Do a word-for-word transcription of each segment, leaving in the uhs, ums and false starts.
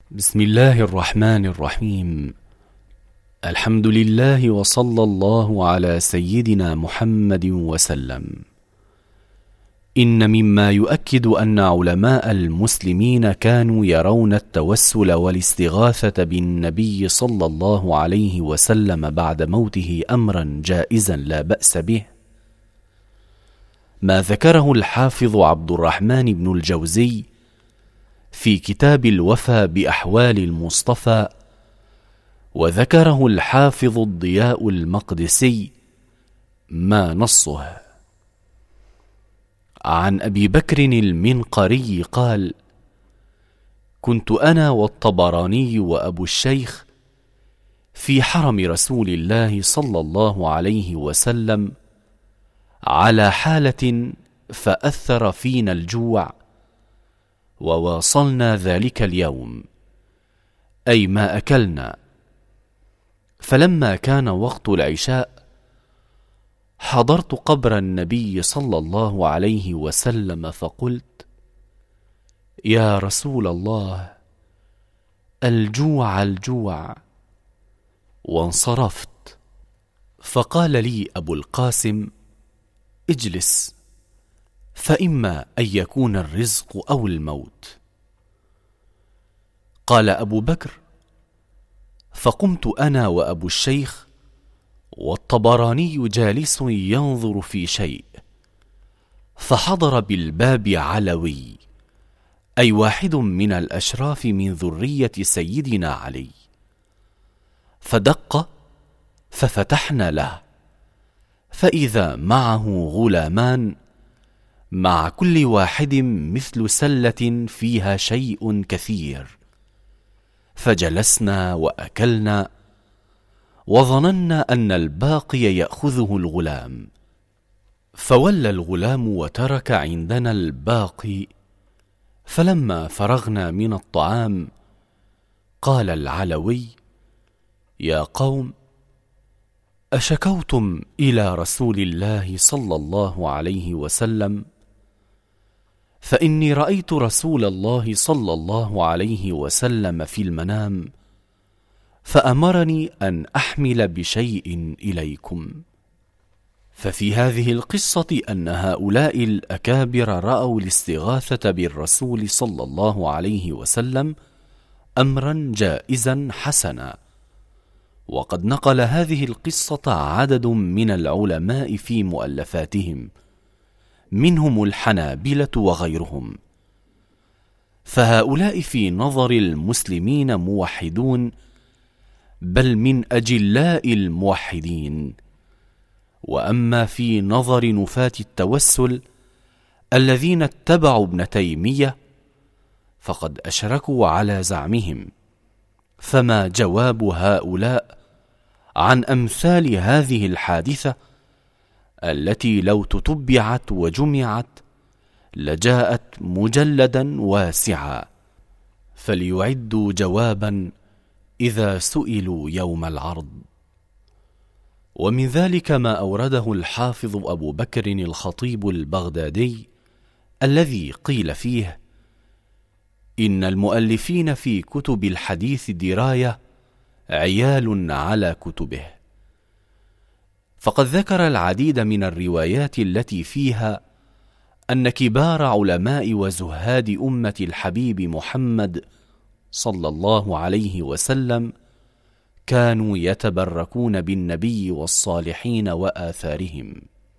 بسم الله الرحمن الرحيم. الحمد لله وصلى الله على سيدنا محمد وسلم. إن مما يؤكد أن علماء المسلمين كانوا يرون التوسل والاستغاثة بالنبي صلى الله عليه وسلم بعد موته أمرا جائزا لا بأس به ما ذكره الحافظ عبد الرحمن بن الجوزي في كتاب الوفى بأحوال المصطفى، وذكره الحافظ الضياء المقدسي ما نصه عن أبي بكر المنقري قال: كنت أنا والطبراني وأبو الشيخ في حرم رسول الله صلى الله عليه وسلم على حالة فأثر فينا الجوع، وواصلنا ذلك اليوم، أي ما أكلنا. فلما كان وقت العشاء حضرت قبر النبي صلى الله عليه وسلم فقلت: يا رسول الله، الجوع الجوع، وانصرفت. فقال لي أبو القاسم: اجلس، فإما أن يكون الرزق أو الموت. قال أبو بكر: فقمت أنا وأبو الشيخ والطبراني جالس ينظر في شيء، فحضر بالباب علوي، أي واحد من الأشراف من ذرية سيدنا علي، فدق ففتحنا له، فإذا معه غلامان مع كل واحد مثل سلة فيها شيء كثير، فجلسنا وأكلنا، وظننا أن الباقي يأخذه الغلام، فولى الغلام وترك عندنا الباقي. فلما فرغنا من الطعام قال العلوي: يا قوم، أشكوتم إلى رسول الله صلى الله عليه وسلم؟ فإني رأيت رسول الله صلى الله عليه وسلم في المنام، فأمرني أن أحمل بشيء إليكم. ففي هذه القصة أن هؤلاء الأكابر رأوا الاستغاثة بالرسول صلى الله عليه وسلم أمرا جائزا حسنا. وقد نقل هذه القصة عدد من العلماء في مؤلفاتهم، منهم الحنابلة وغيرهم. فهؤلاء في نظر المسلمين موحدون، بل من أجلاء الموحدين. وأما في نظر نفاة التوسل الذين اتبعوا ابن تيمية فقد أشركوا على زعمهم. فما جواب هؤلاء عن أمثال هذه الحادثة التي لو تتبعت وجمعت لجاءت مجلدا واسعا، فليعدوا جوابا إذا سئلوا يوم العرض. ومن ذلك ما أورده الحافظ أبو بكر الخطيب البغدادي الذي قيل فيه: إن المؤلفين في كتب الحديث دراية عيال على كتبه. فقد ذكر العديد من الروايات التي فيها أن كبار علماء وزهاد أمة الحبيب محمد صلى الله عليه وسلم كانوا يتبركون بالنبي والصالحين وآثارهم.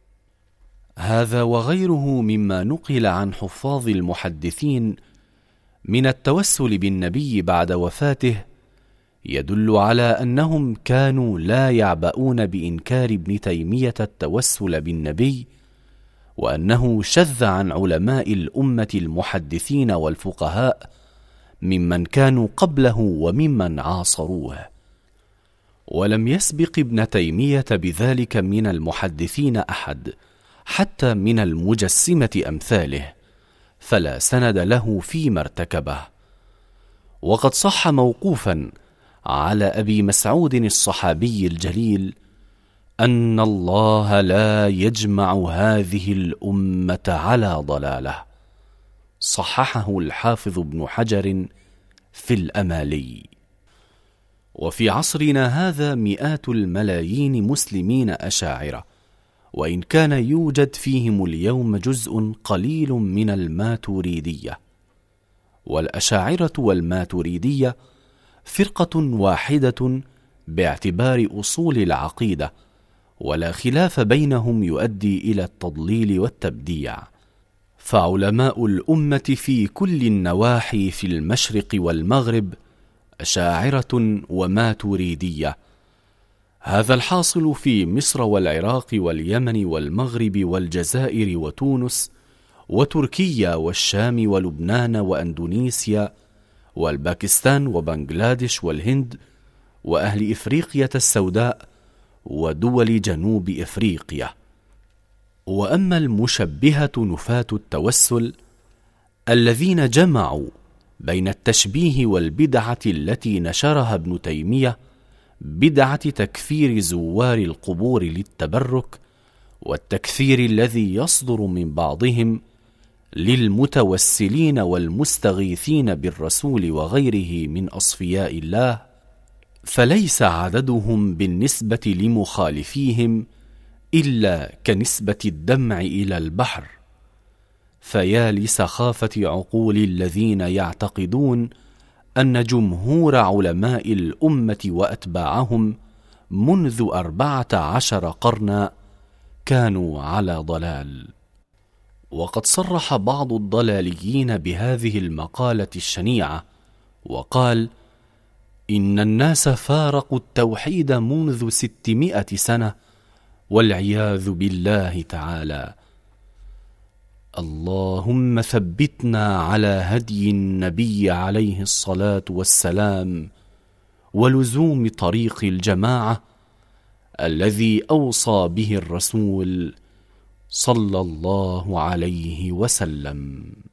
هذا وغيره مما نقل عن حفاظ المحدثين من التوسل بالنبي بعد وفاته يدل على أنهم كانوا لا يعبؤون بإنكار ابن تيمية التوسل بالنبي، وأنه شذ عن علماء الأمة المحدثين والفقهاء ممن كانوا قبله وممن عاصروه. ولم يسبق ابن تيمية بذلك من المحدثين أحد، حتى من المجسمة أمثاله، فلا سند له فيما ارتكبه. وقد صح موقوفا على أبي مسعود الصحابي الجليل أن الله لا يجمع هذه الأمة على ضلالة، صححه الحافظ ابن حجر في الأمالي. وفي عصرنا هذا مئات الملايين مسلمين أشاعرة، وإن كان يوجد فيهم اليوم جزء قليل من الماتوريدية. والأشاعرة والماتوريدية فرقة واحدة باعتبار أصول العقيدة، ولا خلاف بينهم يؤدي إلى التضليل والتبديع. فعلماء الأمة في كل النواحي في المشرق والمغرب أشاعرة وماتوريدية. هذا الحاصل في مصر والعراق واليمن والمغرب والجزائر وتونس وتركيا والشام ولبنان وأندونيسيا والباكستان وبنغلاديش والهند وأهل إفريقيا السوداء ودول جنوب إفريقيا. وأما المشبهة نفاة التوسل الذين جمعوا بين التشبيه والبدعة التي نشرها ابن تيمية، بدعة تكفير زوار القبور للتبرك، والتكفير الذي يصدر من بعضهم للمتوسلين والمستغيثين بالرسول وغيره من أصفياء الله، فليس عددهم بالنسبة لمخالفيهم إلا كنسبة الدمع إلى البحر. فيا لسخافة عقول الذين يعتقدون أن جمهور علماء الأمة وأتباعهم منذ أربعة عشر قرنا كانوا على ضلال. وقد صرح بعض الضلاليين بهذه المقالة الشنيعة وقال: إن الناس فارقوا التوحيد منذ ستمائة سنة والعياذ بالله تعالى. اللهم ثبتنا على هدي النبي عليه الصلاة والسلام ولزوم طريق الجماعة الذي أوصى به الرسول صلى الله عليه وسلم.